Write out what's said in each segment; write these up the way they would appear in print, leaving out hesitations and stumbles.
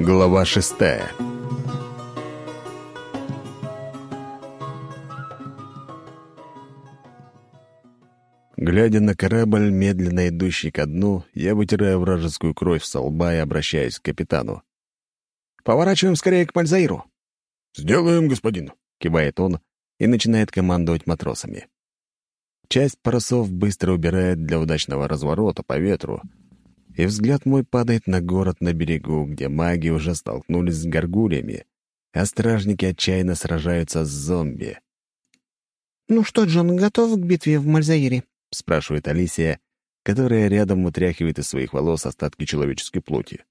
Глава 6. Глядя на корабль, медленно идущий ко дну, я вытираю вражескую кровь со лба и обращаюсь к капитану. «Поворачиваем скорее к Мальзаиру». «Сделаем, господин», — кивает он и начинает командовать матросами. Часть парусов быстро убирает для удачного разворота по ветру, и взгляд мой падает на город на берегу, где маги уже столкнулись с горгульями, а стражники отчаянно сражаются с зомби. «Ну что, Джон, готов к битве в Мальзаире?» — спрашивает Алисия, которая рядом утряхивает из своих волос остатки человеческой плоти.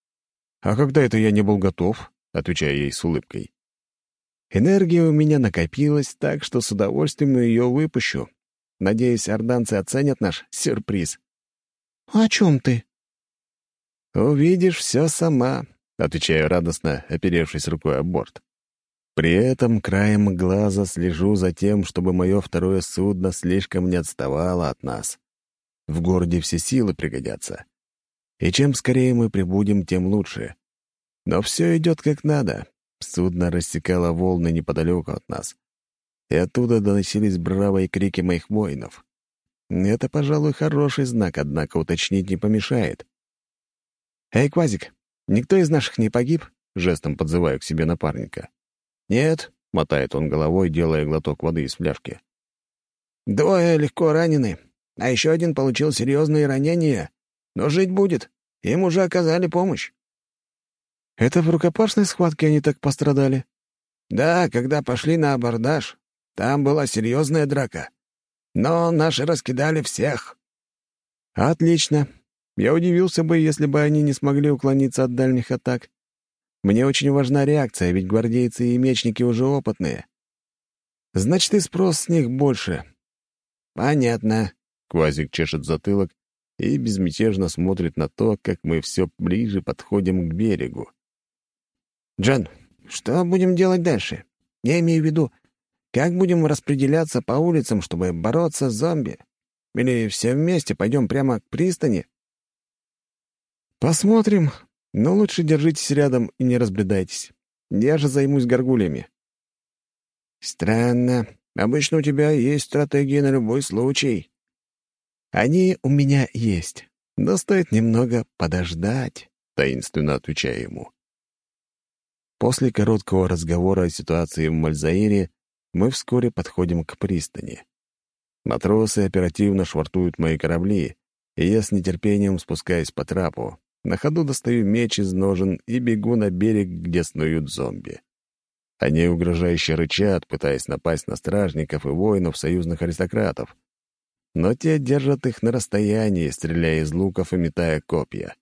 «А когда это я не был готов?» — отвечаю ей с улыбкой. «Энергия у меня накопилась, так что с удовольствием ее выпущу. Надеюсь, орданцы оценят наш сюрприз». «О чем ты?» «Увидишь все сама», — отвечаю радостно, оперевшись рукой о борт. При этом краем глаза слежу за тем, чтобы мое второе судно слишком не отставало от нас. В городе все силы пригодятся. И чем скорее мы прибудем, тем лучше. Но все идет как надо. Судно рассекало волны неподалеку от нас. И оттуда доносились бравые крики моих воинов. Это, пожалуй, хороший знак, однако уточнить не помешает. «Эй, Квазик, никто из наших не погиб?» — жестом подзываю к себе напарника. «Нет», — мотает он головой, делая глоток воды из фляжки. «Двое легко ранены, а еще один получил серьезные ранения. Но жить будет. Им уже оказали помощь». «Это в рукопашной схватке они так пострадали?» «Да, когда пошли на абордаж, там была серьезная драка. Но наши раскидали всех». «Отлично. Я удивился бы, если бы они не смогли уклониться от дальних атак. Мне очень важна реакция, ведь гвардейцы и мечники уже опытные. Значит, и спрос с них больше». «Понятно». Квазик чешет затылок и безмятежно смотрит на то, как мы все ближе подходим к берегу. «Джон, что будем делать дальше? Я имею в виду, как будем распределяться по улицам, чтобы бороться с зомби? Или все вместе пойдем прямо к пристани?» «Посмотрим, но лучше держитесь рядом и не разбредайтесь. Я же займусь горгульями». «Странно. Обычно у тебя есть стратегии на любой случай». «Они у меня есть, но стоит немного подождать», — таинственно отвечаю ему. После короткого разговора о ситуации в Мальзаире мы вскоре подходим к пристани. Матросы оперативно швартуют мои корабли, и я с нетерпением спускаюсь по трапу. На ходу достаю меч из ножен и бегу на берег, где снуют зомби. Они угрожающе рычат, пытаясь напасть на стражников и воинов союзных аристократов. Но те держат их на расстоянии, стреляя из луков и метая копья.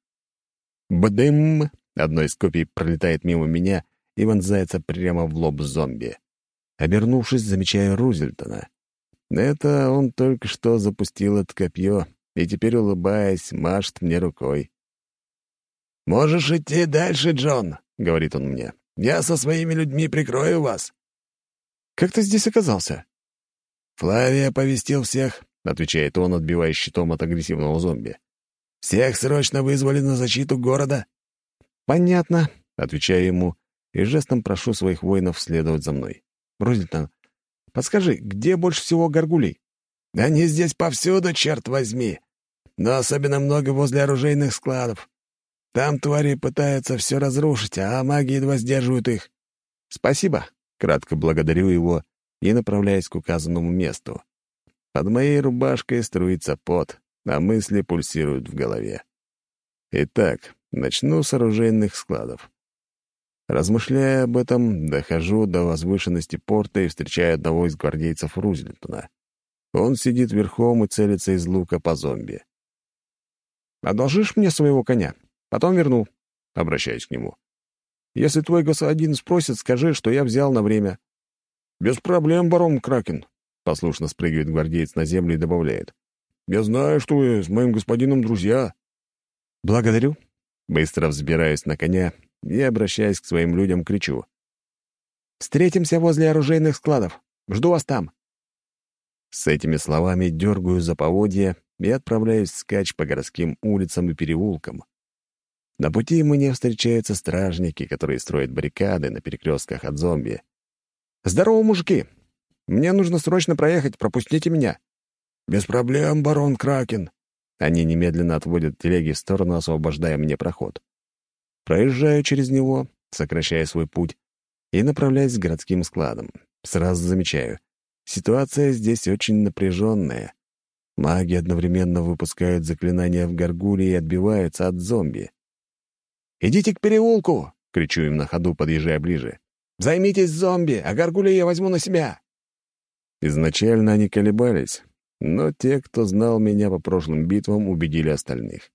Бдым! Одно из копий пролетает мимо меня и вонзается прямо в лоб зомби. Обернувшись, замечаю Рузельтона. Это он только что запустил это копье и теперь, улыбаясь, машет мне рукой. «Можешь идти дальше, Джон», — говорит он мне. «Я со своими людьми прикрою вас». «Как ты здесь оказался?» «Флавий оповестил всех», — отвечает он, отбивая щитом от агрессивного зомби. «Всех срочно вызвали на защиту города». «Понятно», — отвечаю ему и жестом прошу своих воинов следовать за мной. «Рузельтон, подскажи, где больше всего горгулей?» «Они здесь повсюду, черт возьми, но особенно много возле оружейных складов. Там твари пытаются все разрушить, а маги едва сдерживают их». «Спасибо», — кратко благодарю его и направляюсь к указанному месту. Под моей рубашкой струится пот, а мысли пульсируют в голове. Итак, начну с оружейных складов. Размышляя об этом, дохожу до возвышенности порта и встречаю одного из гвардейцев Рузельтона. Он сидит верхом и целится из лука по зомби. «Одолжишь мне своего коня? Потом верну», — обращаюсь к нему. «Если твой господин спросит, скажи, что я взял на время». «Без проблем, барон Кракен», — послушно спрыгивает гвардеец на землю и добавляет. «Я знаю, что вы с моим господином друзья». «Благодарю». Быстро взбираюсь на коня и, обращаясь к своим людям, кричу. «Встретимся возле оружейных складов. Жду вас там». С этими словами дергаю за поводья и отправляюсь вскачь по городским улицам и переулкам. На пути мне встречаются стражники, которые строят баррикады на перекрестках от зомби. «Здорово, мужики! Мне нужно срочно проехать, пропустите меня!» «Без проблем, барон Кракен». Они немедленно отводят телеги в сторону, освобождая мне проход. Проезжаю через него, сокращая свой путь, и направляюсь к городским складам. Сразу замечаю, ситуация здесь очень напряженная. Маги одновременно выпускают заклинания в горгулии и отбиваются от зомби. «Идите к переулку!» — кричу им на ходу, подъезжая ближе. «Займитесь зомби, а горгулии я возьму на себя!» Изначально они колебались, но те, кто знал меня по прошлым битвам, убедили остальных.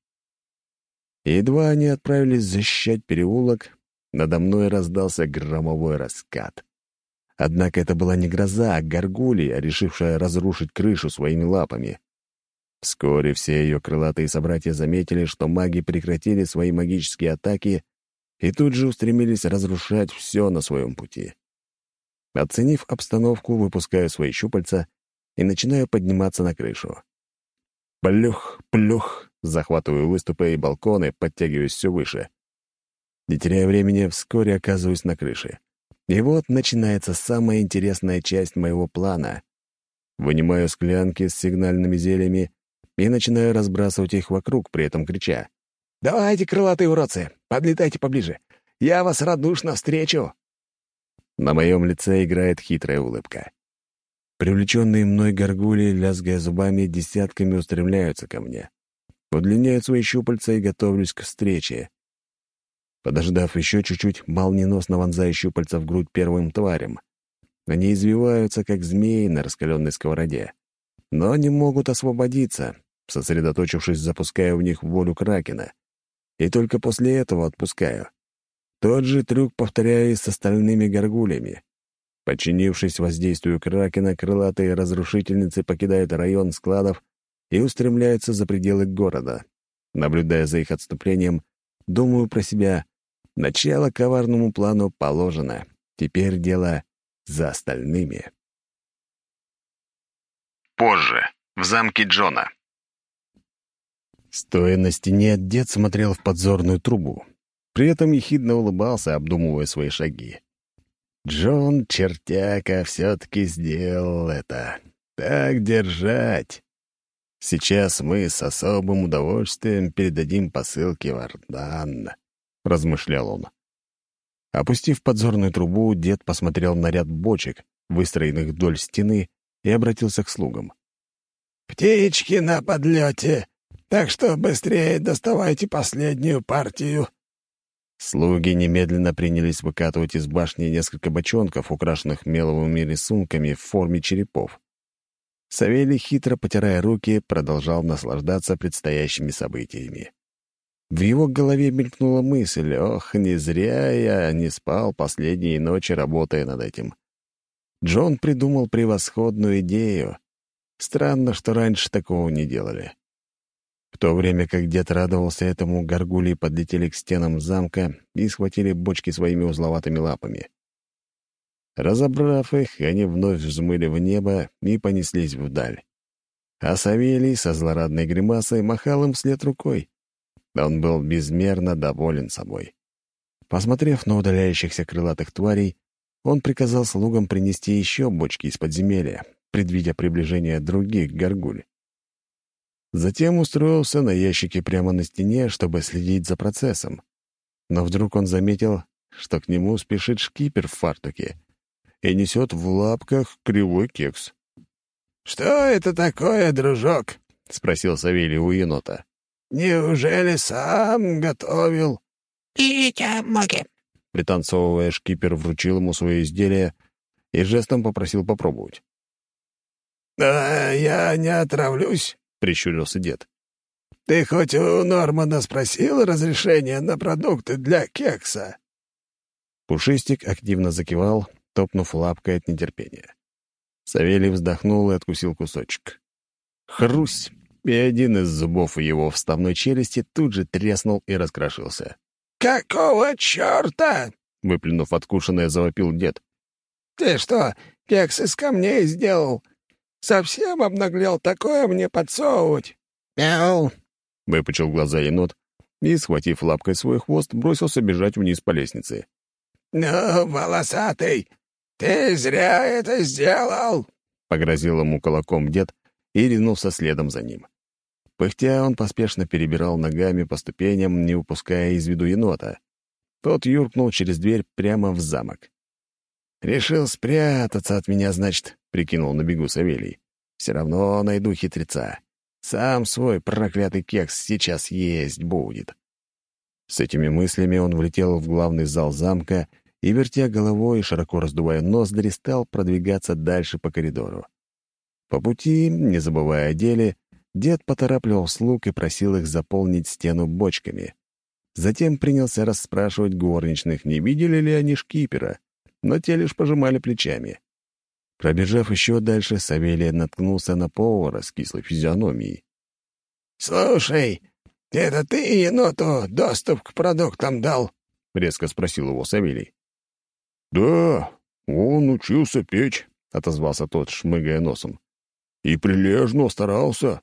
Едва они отправились защищать переулок, надо мной раздался громовой раскат. Однако это была не гроза, а горгулия, решившая разрушить крышу своими лапами. Вскоре все ее крылатые собратья заметили, что маги прекратили свои магические атаки и тут же устремились разрушать все на своем пути. Оценив обстановку, выпускаю свои щупальца и начинаю подниматься на крышу. Плюх, плюх, захватываю выступы и балконы, подтягиваюсь все выше. Не теряя времени, вскоре оказываюсь на крыше. И вот начинается самая интересная часть моего плана. Вынимаю склянки с сигнальными зельями и начинаю разбрасывать их вокруг, при этом крича: «Давайте, крылатые уродцы, подлетайте поближе! Я вас радушно встречу!» На моем лице играет хитрая улыбка. Привлеченные мной горгульи, лязгая зубами, десятками устремляются ко мне. Удлиняют свои щупальца и готовлюсь к встрече. Подождав еще чуть-чуть, молниеносно вонзаю щупальца в грудь первым тварям. Они извиваются, как змеи на раскаленной сковороде, но не могут освободиться. Сосредоточившись, запускаю в них волю Кракена. И только после этого отпускаю. Тот же трюк повторяю и с остальными горгульями. Подчинившись воздействию Кракена, крылатые разрушительницы покидают район складов и устремляются за пределы города. Наблюдая за их отступлением, думаю про себя: начало коварному плану положено. Теперь дело за остальными. Позже, в замке Джона. Стоя на стене, дед смотрел в подзорную трубу. При этом ехидно улыбался, обдумывая свои шаги. Джон, чертяка, все-таки сделал это. Так держать. Сейчас мы с особым удовольствием передадим посылки в Ардан, — размышлял он. Опустив подзорную трубу, дед посмотрел на ряд бочек, выстроенных вдоль стены, и обратился к слугам. «Птички на подлете, так что быстрее доставайте последнюю партию». Слуги немедленно принялись выкатывать из башни несколько бочонков, украшенных меловыми рисунками в форме черепов. Савелий, хитро потирая руки, продолжал наслаждаться предстоящими событиями. В его голове мелькнула мысль: «Ох, не зря я не спал последние ночи, работая над этим». Джон придумал превосходную идею. Странно, что раньше такого не делали. В то время как дед радовался этому, горгульи подлетели к стенам замка и схватили бочки своими узловатыми лапами. Разобрав их, они вновь взмыли в небо и понеслись вдаль. А Савелий со злорадной гримасой махал им вслед рукой. Он был безмерно доволен собой. Посмотрев на удаляющихся крылатых тварей, он приказал слугам принести еще бочки из подземелья, предвидя приближение других горгуль. Затем устроился на ящике прямо на стене, чтобы следить за процессом. Но вдруг он заметил, что к нему спешит шкипер в фартуке и несет в лапках кривой кекс. «Что это такое, дружок?» — спросил Савелий у енота. «Неужели сам готовил?» «Идите, маги!» Пританцовывая, шкипер вручил ему свое изделие и жестом попросил попробовать. «Да я не отравлюсь», — прищурился дед. «Ты хоть у Нормана спросил разрешения на продукты для кекса?» Пушистик активно закивал, топнув лапкой от нетерпения. Савелий вздохнул и откусил кусочек. Хрусь! И один из зубов его вставной челюсти тут же треснул и раскрошился. «Какого черта?» — выплюнув откушенное, завопил дед. «Ты что, кекс из камней сделал? Совсем обнаглел такое мне подсовывать?» «Мяу!» — выпучил глаза енот и, схватив лапкой свой хвост, бросился бежать вниз по лестнице. «Ну, волосатый, ты зря это сделал!» — погрозил ему кулаком дед и ринулся следом за ним. Пыхтя, он поспешно перебирал ногами по ступеням, не упуская из виду енота. Тот юркнул через дверь прямо в замок. «Решил спрятаться от меня, значит», — прикинул на бегу Савелий. «Все равно найду хитреца. Сам свой проклятый кекс сейчас есть будет». С этими мыслями он влетел в главный зал замка и, вертя головой и широко раздувая ноздри, стал продвигаться дальше по коридору. По пути, не забывая о деле, дед поторапливал слуг и просил их заполнить стену бочками. Затем принялся расспрашивать горничных, не видели ли они шкипера, но те лишь пожимали плечами. Пробежав еще дальше, Савелий наткнулся на повара с кислой физиономией. «Слушай, это ты еноту доступ к продуктам дал?» — резко спросил его Савелий. «Да, он учился печь», — отозвался тот, шмыгая носом. «И прилежно старался».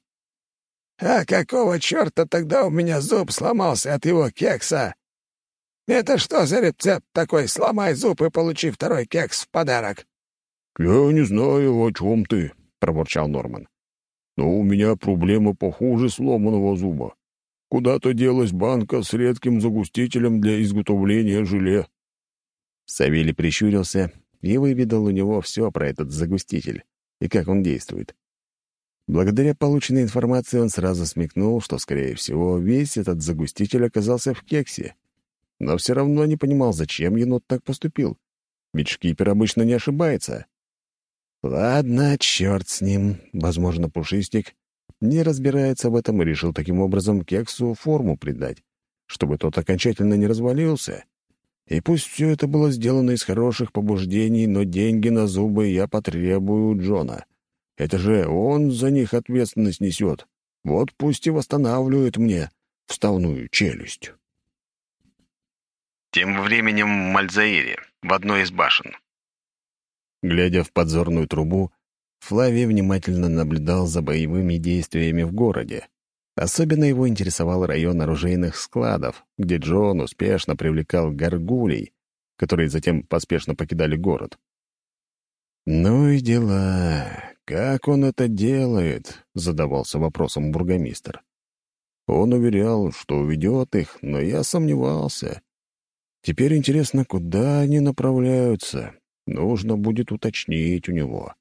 «А какого черта тогда у меня зуб сломался от его кекса? Это что за рецепт такой? Сломай зуб и получи второй кекс в подарок». «Я не знаю, о чем ты», — проворчал Норман. «Но у меня проблема похуже сломанного зуба. Куда-то делась банка с редким загустителем для изготовления желе». Савелий прищурился и выведал у него все про этот загуститель и как он действует. Благодаря полученной информации он сразу смекнул, что, скорее всего, весь этот загуститель оказался в кексе. Но все равно не понимал, зачем енот так поступил. Ведь шкипер обычно не ошибается. Ладно, черт с ним. Возможно, Пушистик не разбирается в этом и решил таким образом кексу форму придать, чтобы тот окончательно не развалился. И пусть все это было сделано из хороших побуждений, но деньги на зубы я потребую у Джона. Это же он за них ответственность несет. Вот пусть и восстанавливает мне вставную челюсть. Тем временем в Мальзаире, в одной из башен. Глядя в подзорную трубу, Флавий внимательно наблюдал за боевыми действиями в городе. Особенно его интересовал район оружейных складов, где Джон успешно привлекал горгулей, которые затем поспешно покидали город. «Ну и дела. Как он это делает?» — задавался вопросом бургомистр. Он уверял, что уведет их, но я сомневался. Теперь интересно, куда они направляются. Нужно будет уточнить у него.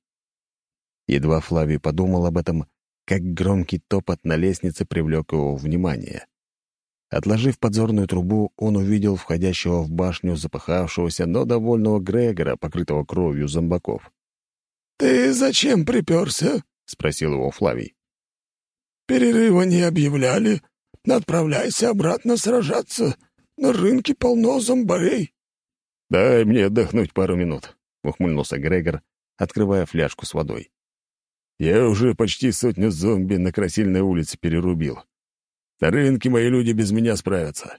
Едва Флавий подумал об этом, как громкий топот на лестнице привлек его внимание. Отложив подзорную трубу, он увидел входящего в башню запыхавшегося, но довольного Грегора, покрытого кровью зомбаков. «Ты зачем приперся?» — спросил его Флавий. «Перерыва не объявляли. Отправляйся обратно сражаться. На рынке полно зомбарей». «Дай мне отдохнуть пару минут», — ухмыльнулся Грегор, открывая фляжку с водой. «Я уже почти 100 зомби на Красильной улице перерубил. На рынке мои люди без меня справятся».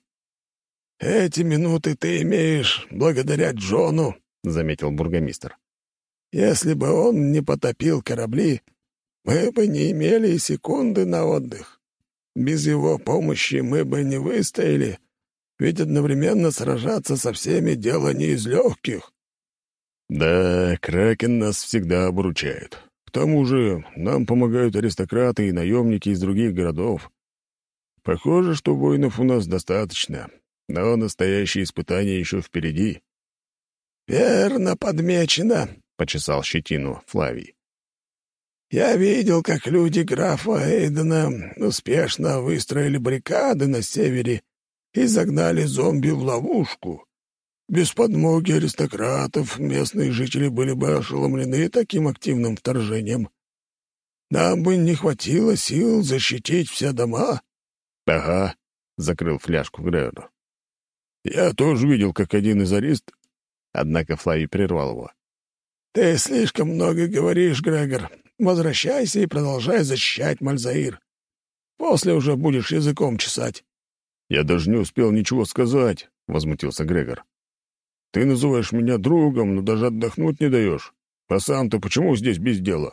«Эти минуты ты имеешь благодаря Джону», — заметил бургомистр. «Если бы он не потопил корабли, мы бы не имели и секунды на отдых. Без его помощи мы бы не выстояли, ведь одновременно сражаться со всеми — дело не из легких». «Да, Кракен нас всегда обручает. К тому же нам помогают аристократы и наемники из других городов. Похоже, что воинов у нас достаточно, но настоящие испытания еще впереди». «Верно подмечено», — почесал щетину Флавий. «Я видел, как люди графа Эйдена успешно выстроили баррикады на севере и загнали зомби в ловушку. Без подмоги аристократов местные жители были бы ошеломлены таким активным вторжением. Нам бы не хватило сил защитить все дома». «Ага», — закрыл фляжку Грегор. «Я тоже видел, как один из арист...» Однако Флавий прервал его. «Ты слишком много говоришь, Грегор. Возвращайся и продолжай защищать Мальзаир. После уже будешь языком чесать». «Я даже не успел ничего сказать», — возмутился Грегор. «Ты называешь меня другом, но даже отдохнуть не даешь. А сам-то почему здесь без дела?»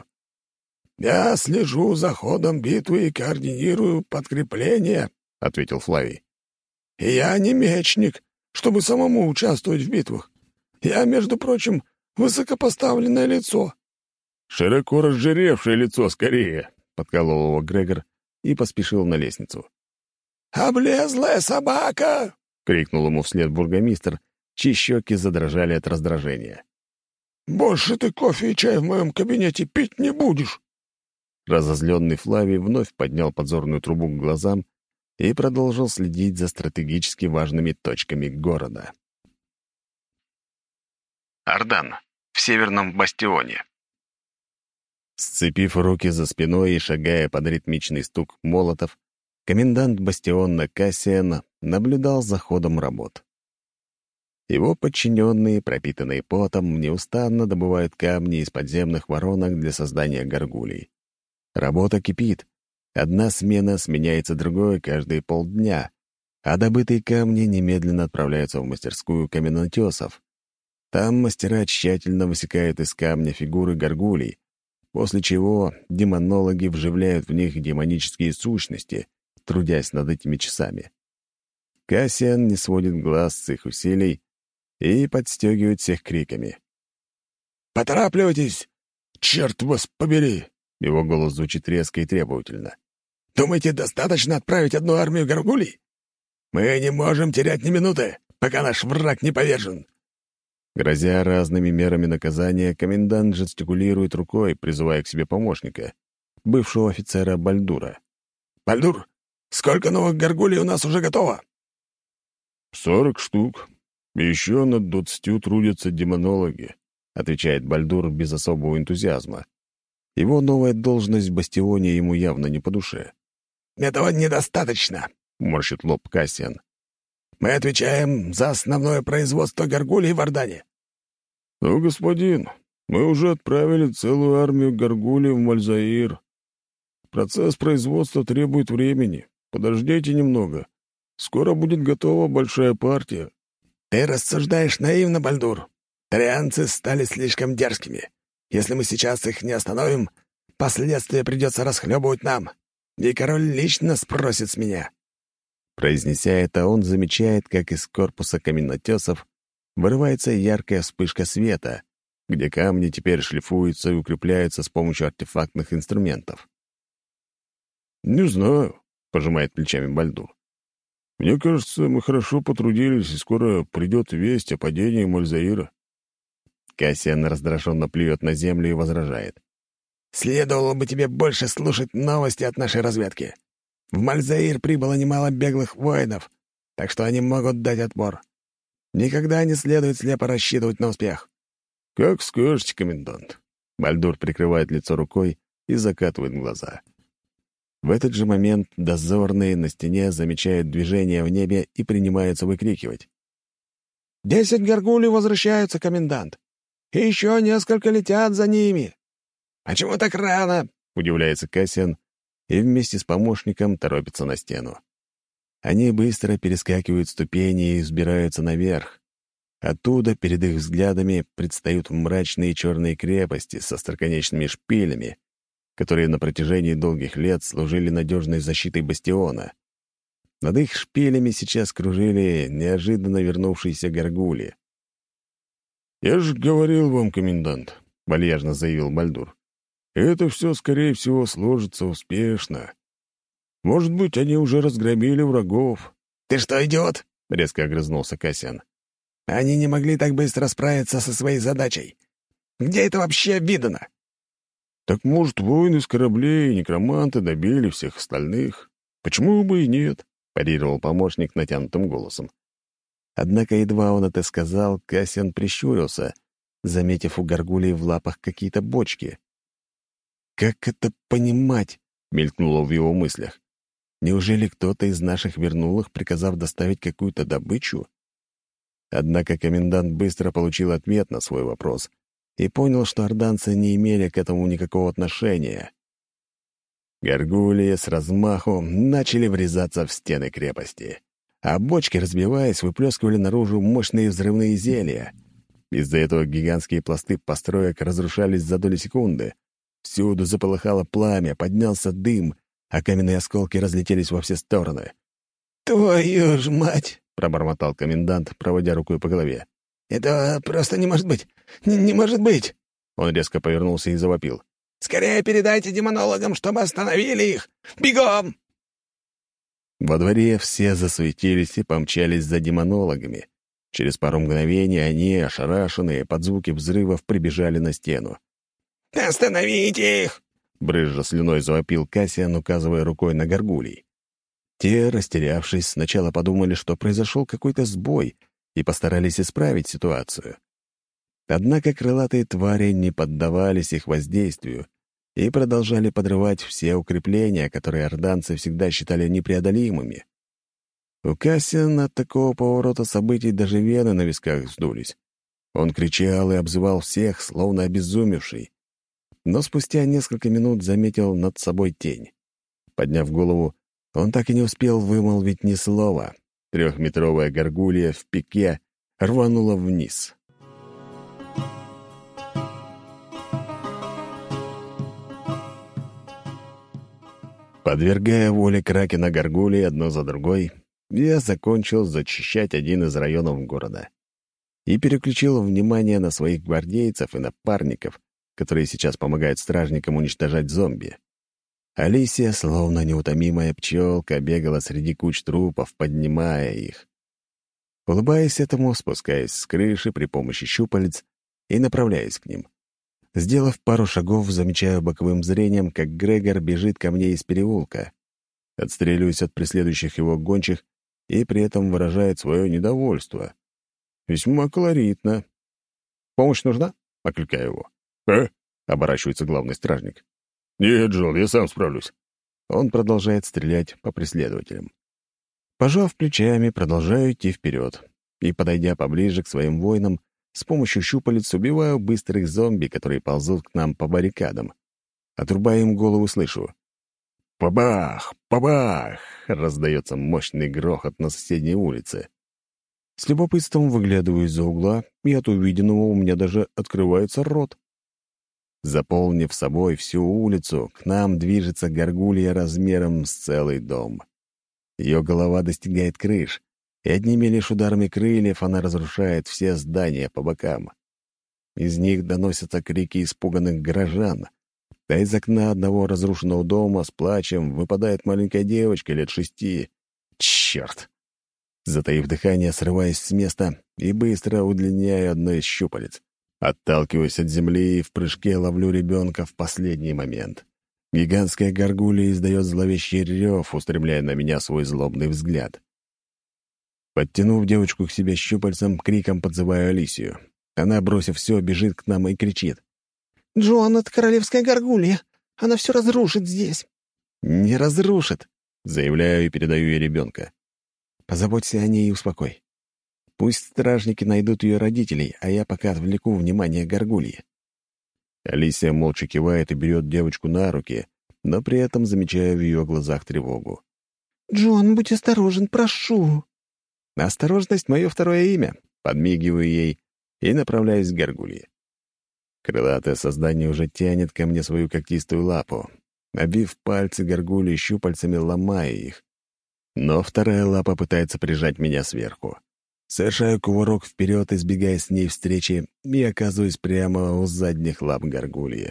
«Я слежу за ходом битвы и координирую подкрепление», — ответил Флавий. И я не мечник, чтобы самому участвовать в битвах. Я, между прочим, высокопоставленное лицо». «Широко разжиревшее лицо скорее», — подколол его Грегор и поспешил на лестницу. «Облезлая собака!» — крикнул ему вслед бургомистр, чьи щеки задрожали от раздражения. «Больше ты кофе и чай в моем кабинете пить не будешь!» Разозленный Флавий вновь поднял подзорную трубу к глазам и продолжил следить за стратегически важными точками города. Ардан, в Северном Бастионе. Сцепив руки за спиной и шагая под ритмичный стук молотов, комендант бастиона Кассиан наблюдал за ходом работ. Его подчиненные, пропитанные потом, неустанно добывают камни из подземных воронок для создания горгулей. Работа кипит. Одна смена сменяется другой каждые полдня, а добытые камни немедленно отправляются в мастерскую каменотесов. Там мастера тщательно высекают из камня фигуры горгулей, после чего демонологи вживляют в них демонические сущности, трудясь над этими часами. Кассиан не сводит глаз с их усилий и подстегивает всех криками. «Поторапливайтесь! Черт вас побери!» Его голос звучит резко и требовательно. «Думаете, достаточно отправить одну армию горгулей? Мы не можем терять ни минуты, пока наш враг не повержен!» Грозя разными мерами наказания, комендант жестикулирует рукой, призывая к себе помощника, бывшего офицера Бальдура. «Бальдур, сколько новых горгулей у нас уже готово?» 40 штук. Еще над 20 трудятся демонологи», — отвечает Бальдур без особого энтузиазма. Его новая должность в бастионе ему явно не по душе. «Этого недостаточно», — морщит лоб Кассиан. «Мы отвечаем за основное производство горгулей в Ардане». «Ну, господин, мы уже отправили целую армию горгулей в Мальзаир. Процесс производства требует времени. Подождите немного. Скоро будет готова большая партия». «Ты рассуждаешь наивно, Бальдур. Трианцы стали слишком дерзкими. Если мы сейчас их не остановим, последствия придется расхлебывать нам, и король лично спросит с меня». Произнеся это, он замечает, как из корпуса каменотесов вырывается яркая вспышка света, где камни теперь шлифуются и укрепляются с помощью артефактных инструментов. «Не знаю», — пожимает плечами Бальдур. «Мне кажется, мы хорошо потрудились, и скоро придет весть о падении Мальзаира». Кассиан раздраженно плюет на землю и возражает. «Следовало бы тебе больше слушать новости от нашей разведки. В Мальзаир прибыло немало беглых воинов, так что они могут дать отпор. Никогда не следует слепо рассчитывать на успех». «Как скажете, комендант». Бальдур прикрывает лицо рукой и закатывает глаза. В этот же момент дозорные на стене замечают движение в небе и принимаются выкрикивать. 10 горгулей возвращаются, комендант. И еще несколько летят за ними». «Почему так рано?» — удивляется Кассиан и вместе с помощником торопится на стену. Они быстро перескакивают ступени и взбираются наверх. Оттуда перед их взглядами предстают мрачные черные крепости со остроконечными шпилями, которые на протяжении долгих лет служили надежной защитой бастиона. Над их шпилями сейчас кружили неожиданно вернувшиеся горгули. «Я же говорил вам, комендант», — вальяжно заявил Бальдур. «Это все, скорее всего, сложится успешно. Может быть, они уже разгромили врагов». «Ты что, идиот?» — резко огрызнулся Кассиан. «Они не могли так быстро справиться со своей задачей. Где это вообще видано?» «Так, может, воины с кораблей и некроманты добили всех остальных? Почему бы и нет?» — парировал помощник натянутым голосом. Однако едва он это сказал, Кассиан прищурился, заметив у горгулей в лапах какие-то бочки. «Как это понимать?» — мелькнуло в его мыслях. «Неужели кто-то из наших вернул их, приказав доставить какую-то добычу?» Однако комендант быстро получил ответ на свой вопрос и понял, что орданцы не имели к этому никакого отношения. Горгулии с размаху начали врезаться в стены крепости, а бочки, разбиваясь, выплескивали наружу мощные взрывные зелья. Из-за этого гигантские пласты построек разрушались за доли секунды. Всюду заполыхало пламя, поднялся дым, а каменные осколки разлетелись во все стороны. «Твою ж мать!» — пробормотал комендант, проводя рукой по голове. «Это просто не может быть! Не может быть!» Он резко повернулся и завопил. «Скорее передайте демонологам, чтобы остановили их! Бегом!» Во дворе все засуетились и помчались за демонологами. Через пару мгновений они, ошарашенные под звуки взрывов, прибежали на стену. «Остановите их!» — брызжа слюной завопил Кассиан, указывая рукой на горгулей. Те, растерявшись, сначала подумали, что произошел какой-то сбой, и постарались исправить ситуацию. Однако крылатые твари не поддавались их воздействию и продолжали подрывать все укрепления, которые орданцы всегда считали непреодолимыми. У Кассиана от такого поворота событий даже вены на висках вздулись. Он кричал и обзывал всех, словно обезумевший. Но спустя несколько минут заметил над собой тень. Подняв голову, он так и не успел вымолвить ни слова. 3-метровая горгулья в пике рванула вниз. Подвергая воле кракена горгулей одно за другой, я закончил зачищать один из районов города и переключил внимание на своих гвардейцев и напарников, которые сейчас помогают стражникам уничтожать зомби. Алисия, словно неутомимая пчелка, бегала среди куч трупов, поднимая их. Улыбаясь этому, спускаясь с крыши при помощи щупалец и направляясь к ним. Сделав пару шагов, замечаю боковым зрением, как Грегор бежит ко мне из переулка. Отстреливаюсь от преследующих его гончих и при этом выражает свое недовольство. Весьма колоритно. «Помощь нужна?» — окликаю его. — оборачивается главный стражник. «Нет, Джон, я сам справлюсь». Он продолжает стрелять по преследователям. Пожав плечами, продолжаю идти вперед и, подойдя поближе к своим воинам, с помощью щупалец убиваю быстрых зомби, которые ползут к нам по баррикадам. Отрубая им голову, слышу. «Пабах! Пабах!» — раздается мощный грохот на соседней улице. С любопытством выглядываю из-за угла, и от увиденного у меня даже открывается рот. Заполнив собой всю улицу, к нам движется горгулья размером с целый дом. Ее голова достигает крыш, и одними лишь ударами крыльев она разрушает все здания по бокам. Из них доносятся крики испуганных горожан, а из окна одного разрушенного дома с плачем выпадает маленькая девочка лет 6. Черт! Затаив дыхание, срываюсь с места и быстро удлиняю одно из щупалец. Отталкиваюсь от земли и в прыжке ловлю ребенка в последний момент. Гигантская горгулья издает зловещий рев, устремляя на меня свой злобный взгляд. Подтянув девочку к себе щупальцем, криком подзываю Алисию. Она, бросив все, бежит к нам и кричит. «Джоан, это королевская горгулья. Она все разрушит здесь». «Не разрушит», — заявляю и передаю ей ребенка. «Позаботься о ней и успокой. Пусть стражники найдут ее родителей, а я пока отвлеку внимание горгульи». Алисия молча кивает и берет девочку на руки, но при этом замечаю в ее глазах тревогу. «Джоан, будь осторожен, прошу». «Осторожность — мое второе имя», — подмигиваю ей и направляюсь к горгулье. Крылатое создание уже тянет ко мне свою когтистую лапу. Обив пальцы горгульи щупальцами, ломая их. Но вторая лапа пытается прижать меня сверху. Совершаю кувырок вперед, избегая с ней встречи, и оказываюсь прямо у задних лап горгульи.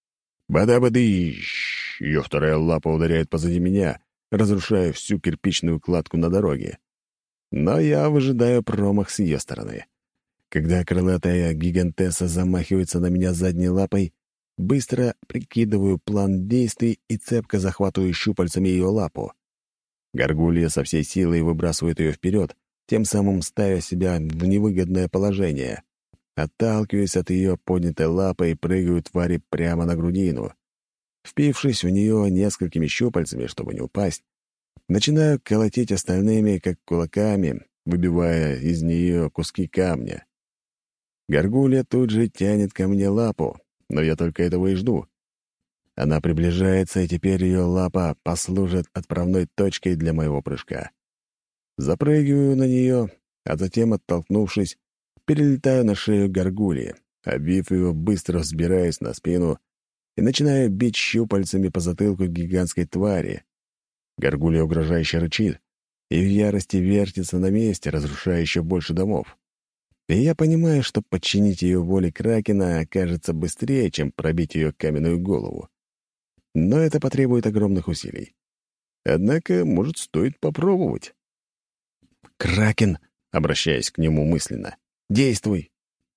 Бада-бадыщ! Ее вторая лапа ударяет позади меня, разрушая всю кирпичную кладку на дороге. Но я выжидаю промах с ее стороны. Когда крылатая гигантесса замахивается на меня задней лапой, быстро прикидываю план действий и цепко захватываю щупальцами ее лапу. Горгулья со всей силой выбрасывает ее вперед, тем самым ставя себя в невыгодное положение. Отталкиваясь от ее поднятой лапы и прыгаю твари прямо на грудину. Впившись в нее несколькими щупальцами, чтобы не упасть, начинаю колотить остальными, как кулаками, выбивая из нее куски камня. Горгулья тут же тянет ко мне лапу, но я только этого и жду. Она приближается, и теперь ее лапа послужит отправной точкой для моего прыжка. Запрыгиваю на нее, а затем, оттолкнувшись, перелетаю на шею горгульи, обвив ее, быстро взбираясь на спину и начинаю бить щупальцами по затылку гигантской твари. Горгулья угрожающе рычит, и в ярости вертится на месте, разрушая еще больше домов. И я понимаю, что подчинить ее воле Кракена окажется быстрее, чем пробить ее каменную голову. Но это потребует огромных усилий. Однако, может, стоит попробовать. «Кракен!» — обращаясь к нему мысленно. «Действуй!»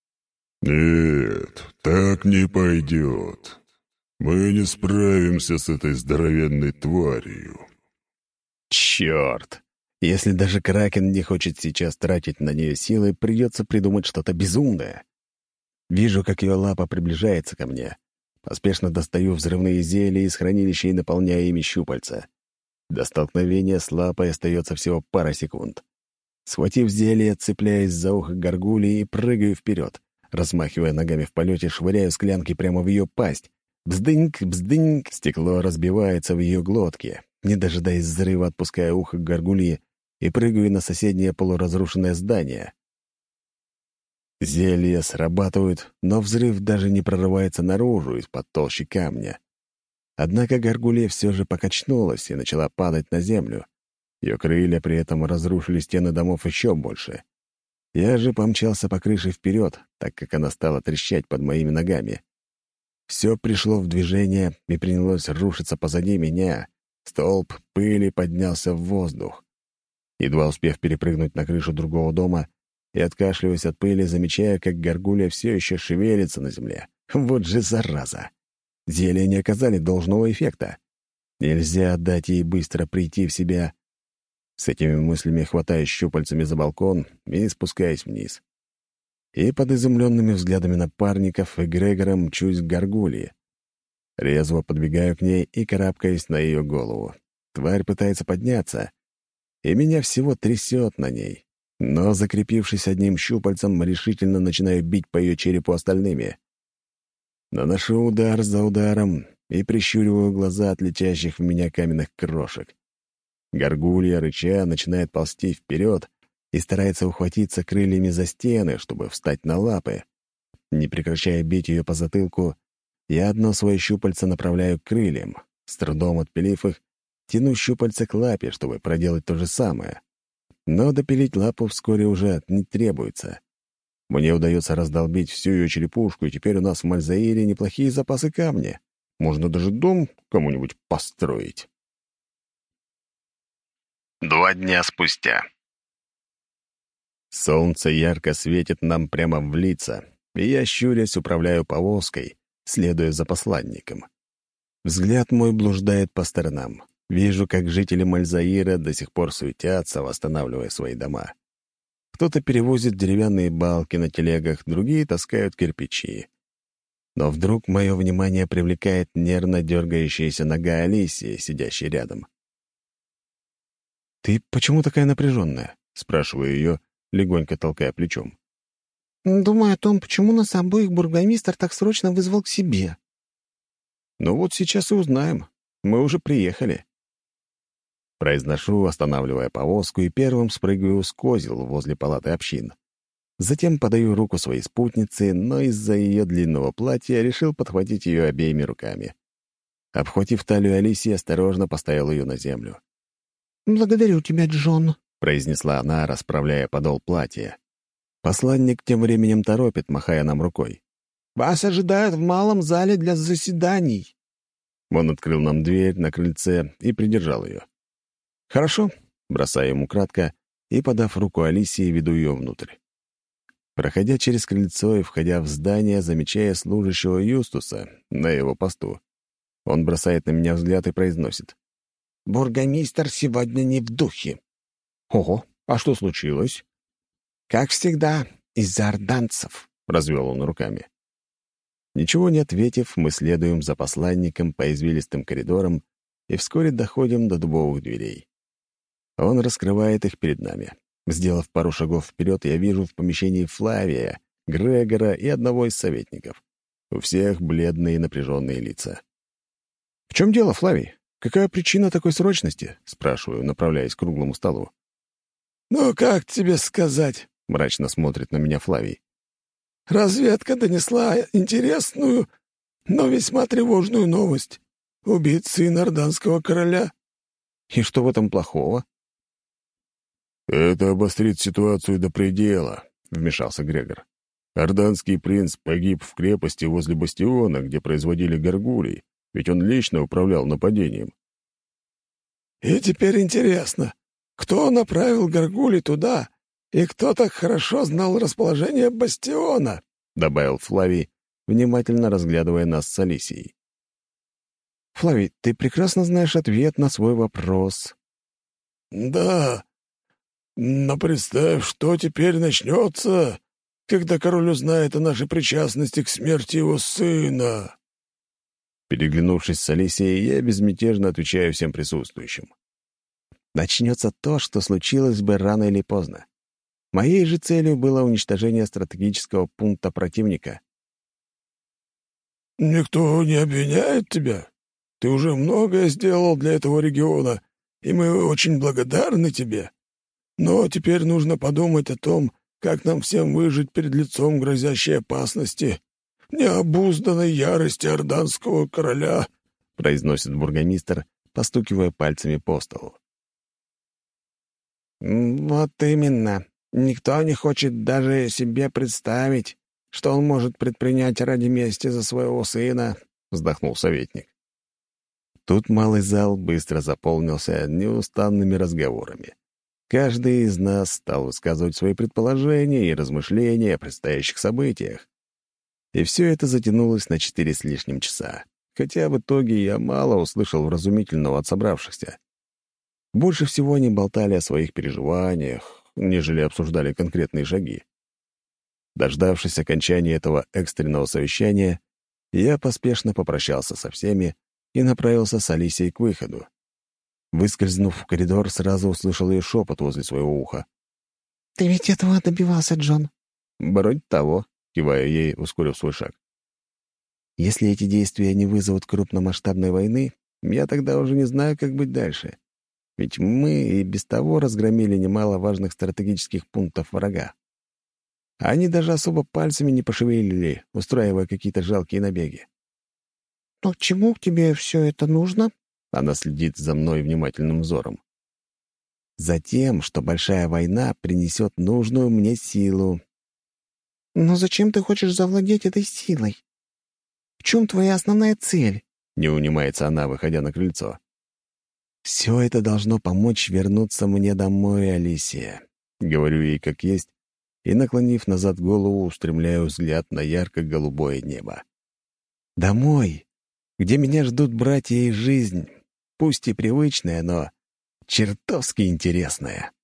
«Нет, так не пойдет. Мы не справимся с этой здоровенной тварью». «Черт! Если даже Кракен не хочет сейчас тратить на нее силы, придется придумать что-то безумное. Вижу, как ее лапа приближается ко мне. Поспешно достаю взрывные зелья из хранилища и наполняю ими щупальца. До столкновения с лапой остается всего пара секунд. Схватив зелье, цепляюсь за ухо горгульи и прыгаю вперед. Размахивая ногами в полете, швыряю склянки прямо в ее пасть. Бздыньк, бздыньк, стекло разбивается в ее глотке. Не дожидаясь взрыва, отпускаю ухо горгульи и прыгаю на соседнее полуразрушенное здание. Зелья срабатывают, но взрыв даже не прорывается наружу из-под толщи камня. Однако горгулья все же покачнулась и начала падать на землю. Ее крылья при этом разрушили стены домов еще больше. Я же помчался по крыше вперед, так как она стала трещать под моими ногами. Все пришло в движение и принялось рушиться позади меня. Столб пыли поднялся в воздух. Едва успев перепрыгнуть на крышу другого дома и откашливаясь от пыли, замечая, как горгулья все еще шевелится на земле. Вот же зараза! Зелья не оказали должного эффекта. Нельзя дать ей быстро прийти в себя. С этими мыслями хватаю щупальцами за балкон и спускаюсь вниз. И под изумленными взглядами напарников и Грегора мчусь к горгулье. Резво подбегаю к ней и карабкаюсь на ее голову. Тварь пытается подняться, и меня всего трясет на ней. Но, закрепившись одним щупальцем, решительно начинаю бить по ее черепу остальными. Наношу удар за ударом и прищуриваю глаза от летящих в меня каменных крошек. Горгулья, рыча, начинает ползти вперед и старается ухватиться крыльями за стены, чтобы встать на лапы. Не прекращая бить ее по затылку, я одно свое щупальце направляю к крыльям. С трудом отпилив их, тяну щупальце к лапе, чтобы проделать то же самое. Но допилить лапу вскоре уже не требуется. Мне удается раздолбить всю ее черепушку, и теперь у нас в Мальзаире неплохие запасы камня. Можно даже дом кому-нибудь построить. 2 дня спустя. Солнце ярко светит нам прямо в лица, и я, щурясь, управляю повозкой, следуя за посланником. Взгляд мой блуждает по сторонам. Вижу, как жители Мальзаира до сих пор суетятся, восстанавливая свои дома. Кто-то перевозит деревянные балки на телегах, другие таскают кирпичи. Но вдруг мое внимание привлекает нервно дергающаяся нога Алисии, сидящей рядом. «Ты почему такая напряженная?» — спрашиваю ее, легонько толкая плечом. «Думаю о том, почему нас обоих бургомистр так срочно вызвал к себе». «Ну вот сейчас и узнаем. Мы уже приехали». Произношу, останавливая повозку, и первым спрыгиваю с козел возле палаты общин. Затем подаю руку своей спутнице, но из-за ее длинного платья решил подхватить ее обеими руками. Обхватив талию Алисии, осторожно поставил ее на землю. «Благодарю тебя, Джон», — произнесла она, расправляя подол платья. Посланник тем временем торопит, махая нам рукой. «Вас ожидают в малом зале для заседаний». Он открыл нам дверь на крыльце и придержал ее. «Хорошо», — бросаю ему кратко и, подав руку Алисии, веду ее внутрь. Проходя через крыльцо и входя в здание, замечая служащего Юстуса на его посту, он бросает на меня взгляд и произносит. «Бургомистр сегодня не в духе». «Ого, а что случилось?» «Как всегда, из-за орданцев», — развел он руками. Ничего не ответив, мы следуем за посланником по извилистым коридорам и вскоре доходим до дубовых дверей. Он раскрывает их перед нами. Сделав пару шагов вперед, я вижу в помещении Флавия, Грегора и одного из советников. У всех бледные и напряженные лица. «В чем дело, Флавий? Какая причина такой срочности?» — спрашиваю, направляясь к круглому столу. «Ну, как тебе сказать?» — мрачно смотрит на меня Флавий. «Разведка донесла интересную, но весьма тревожную новость. Убит сын орданского короля». «И что в этом плохого?» «Это обострит ситуацию до предела», — вмешался Грегор. «Орданский принц погиб в крепости возле бастиона, где производили горгулей, ведь он лично управлял нападением». «И теперь интересно, кто направил горгулей туда, и кто так хорошо знал расположение бастиона?» — добавил Флавий, внимательно разглядывая нас с Алисией. «Флавий, ты прекрасно знаешь ответ на свой вопрос». «Да, но представь, что теперь начнется, когда король узнает о нашей причастности к смерти его сына». Переглянувшись с Алисией, я безмятежно отвечаю всем присутствующим. Начнется то, что случилось бы рано или поздно. Моей же целью было уничтожение стратегического пункта противника. «Никто не обвиняет тебя. Ты уже многое сделал для этого региона, и мы очень благодарны тебе. Но теперь нужно подумать о том, как нам всем выжить перед лицом грозящей опасности, необузданной ярости орданского короля», — произносит бургомистр, постукивая пальцами по столу. «Вот именно. Никто не хочет даже себе представить, что он может предпринять ради мести за своего сына», — вздохнул советник. Тут малый зал быстро заполнился неустанными разговорами. Каждый из нас стал высказывать свои предположения и размышления о предстоящих событиях. И все это затянулось на 4 с лишним часа, хотя в итоге я мало услышал вразумительного от собравшихся. Больше всего они болтали о своих переживаниях, нежели обсуждали конкретные шаги. Дождавшись окончания этого экстренного совещания, я поспешно попрощался со всеми и направился с Алисией к выходу. Выскользнув в коридор, сразу услышал ее шепот возле своего уха. «Ты ведь этого добивался, Джон?» «Вроде того», — кивая ей, ускорив свой шаг. «Если эти действия не вызовут крупномасштабной войны, я тогда уже не знаю, как быть дальше. Ведь мы и без того разгромили немало важных стратегических пунктов врага. Они даже особо пальцами не пошевелили, устраивая какие-то жалкие набеги». «Но к чему тебе все это нужно?» Она следит за мной внимательным взором. «Затем, что большая война принесет нужную мне силу». «Но зачем ты хочешь завладеть этой силой? В чем твоя основная цель?» Не унимается она, выходя на крыльцо. «Все это должно помочь вернуться мне домой, Алисия», — говорю ей как есть, и, наклонив назад голову, устремляю взгляд на ярко-голубое небо. «Домой, где меня ждут братья и жизнь, пусть и привычная, но чертовски интересная».